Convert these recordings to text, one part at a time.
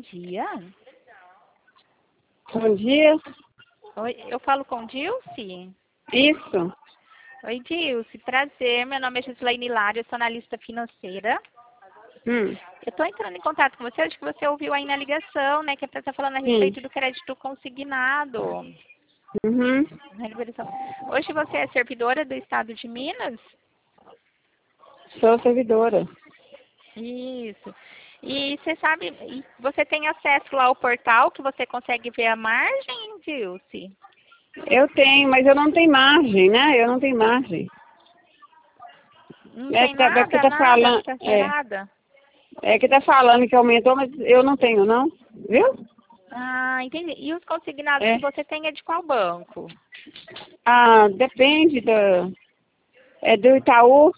dia. Bom dia. Oi, eu falo com Dilce? Isso. Oi, Dilce, prazer. Meu nome é Gislaine Hilário, eu sou analista financeira. Eu estou entrando em contato com você, acho que você ouviu aí na ligação, né, que a pessoa está falando a respeito do crédito consignado. Uhum. Hoje você é servidora do Estado de Minas? Sou servidora. Isso. E você sabe, você tem acesso lá ao portal que você consegue ver a margem, Dilce? Eu tenho, mas eu não tenho margem, né? Eu não tenho margem. Não tem É que nada, tá falando, tá gerada. é que tá falando que aumentou, mas eu não tenho, não. Viu? Ah, entendi. E os consignados É. que você tem é de qual banco? Ah, depende do Itaú.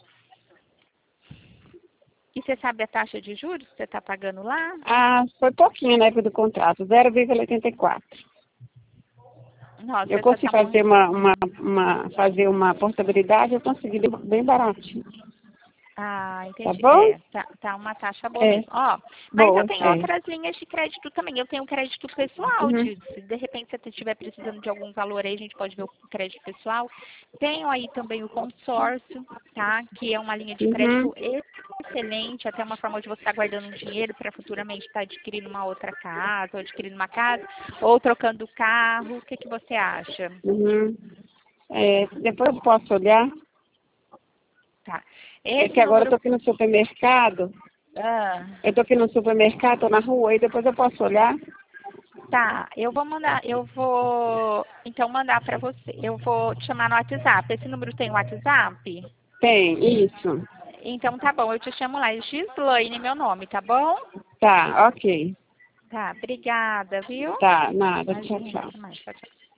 E você sabe a taxa de juros que você está pagando lá? Ah, foi pouquinho na época do contrato, 0,84. Nossa, Eu essa consegui tá muito... fazer uma portabilidade, eu consegui bem baratinho. Ah, Tá entendi. bom? Tá uma taxa boa É. mesmo. Ó, mas eu Boa, tenho é. outras linhas de crédito também. Eu tenho crédito pessoal, Uhum. se de repente você estiver precisando de algum valor aí, a gente pode ver o crédito pessoal. Tenho aí também o consórcio, tá? Que é uma linha de Uhum. crédito excelente, até uma forma de você estar guardando um dinheiro para futuramente estar adquirindo uma outra casa, ou adquirindo uma casa, ou trocando o carro. O que que você acha? Uhum. É, depois eu posso olhar. Tá. É que Esse agora eu tô número... aqui no supermercado. Ah, Eu tô aqui no supermercado, tô na rua, aí depois eu posso olhar. tá, eu vou então mandar para você. Eu vou te chamar no WhatsApp. Esse número tem WhatsApp? Tem, isso. Então tá bom, eu te chamo lá. Gislaine, meu nome, tá bom? Tá, ok. Tá, obrigada, viu? Tá, nada. Tchau, Imagina, tchau. até mais. Tchau, tchau.